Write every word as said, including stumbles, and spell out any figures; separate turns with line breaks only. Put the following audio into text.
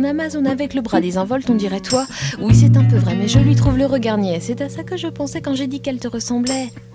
mon Amazon avec le bras désinvolte, on dirait toi. Oui, c'est un peu vrai, mais je lui trouve le regard niais. C'est à ça que je pensais quand j'ai dit qu'elle te ressemblait.